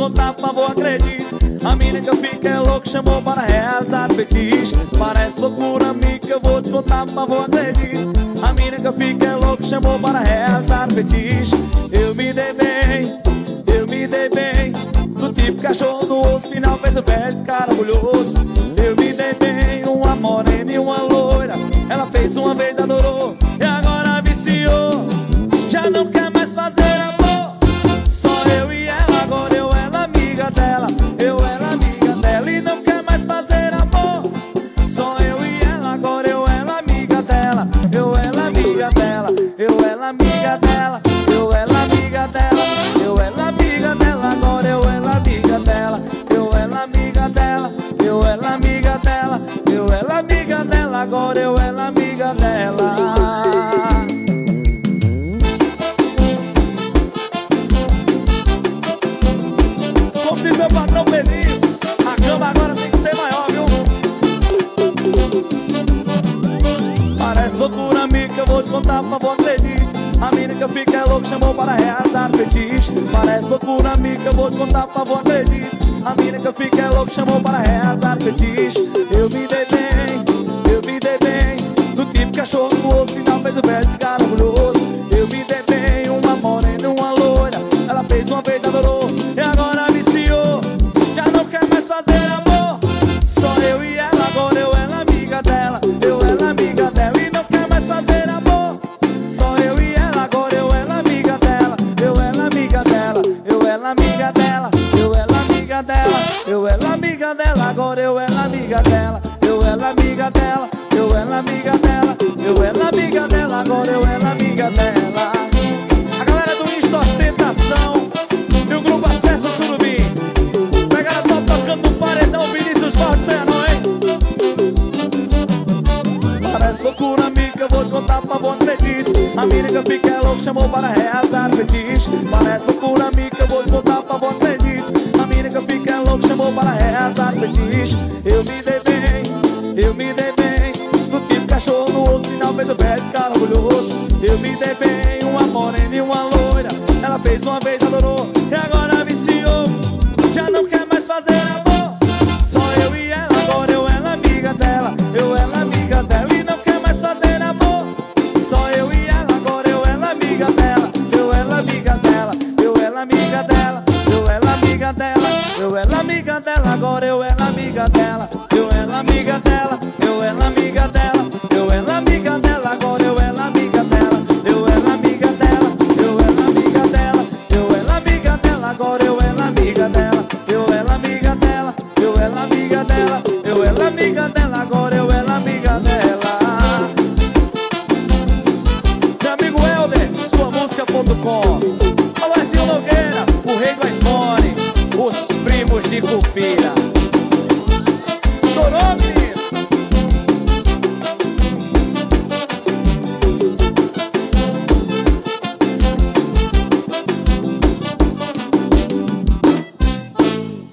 contar, por favor, acredite. A mina que eu fico é louca, chamou para realizar fetiche. Parece loucura, amiga, que eu vou te contar, por favor, acredite. A mina que eu fico é louca, chamou para realizar fetiche. Eu me dei bem, eu me dei bem. Do tipo cachorro no osso, final fez o velho ficar orgulhoso. Eu me dei bem, uma morena e uma loira. Ela fez uma vez, adorou, e agora viciou. Já não quer mais fazer amor, só eu e ela. Agora eu ela amiga dela, eu ela amiga dela. E não quer mais fazer amor, só eu e ela. Agora eu ela amiga dela, eu ela amiga dela, eu ela amiga dela, eu ela amiga dela, eu ela amiga dela. Agora eu ela amiga dela, eu ela amiga dela, eu ela amiga dela, eu ela amiga dela. Agora eu ela amiga dela. Como diz meu patrão Pedrinho, a cama agora tem que ser maior, viu? Parece loucura, amiga, que eu vou te contar, por favor, acredite. A mina que eu fico é louca, chamou para realizar fetiche. Parece loucura, amiga, que eu vou te contar, por favor, acredite. A mina que eu fico é louca, chamou para realizar fetiche. Eu me dei bem, eu me dei bem. Do tipo cachorro no osso, final fez o velho ficar orgulhoso. Eu me dei bem, uma morena e uma loira. Ela fez uma vez, adorou, e agora viciou. Já não quer mais fazer amor, só eu e ela. Agora eu ela amiga dela, eu ela amiga dela. E não quer mais fazer amor, só eu e ela. Agora eu ela amiga dela, eu ela amiga dela, eu ela amiga dela, eu ela amiga dela, eu ela amiga dela. Agora eu ela amiga dela, eu ela amiga dela, eu ela amiga dela, eu ela amiga dela. Agora eu ela amiga dela. A galera do Insta Ostentação e o grupo Acesso Surubim. Pegaram top tocando no paredão, Vinícius Barceno, hein? Parece loucura, amiga, eu vou te contar, por favor, acredite. A mina que eu fico é louca, chamou para realizar fetiche. Parece loucura, amiga, eu vou te contar, por favor, acredite. A mina que eu fico é louca, chamou para realizar fetiche. Eu me dei bem, eu me dei bem. Do tipo cachorro no osso, final fez o velho ficar orgulhoso. Eu me dei bem, uma morena e uma loira. Ela fez uma vez, adorou, e agora viciou. Já não quer mais fazer amor, só eu e ela. Agora eu ela amiga dela, eu ela amiga dela. E não quer mais fazer amor, só eu e ela. Agora eu ela amiga dela, eu ela amiga dela, eu ela amiga dela, eu ela amiga dela, eu ela amiga dela. Agora eu ela amiga dela, eu ela amiga dela, eu ela amiga dela, eu ela amiga dela. Agora eu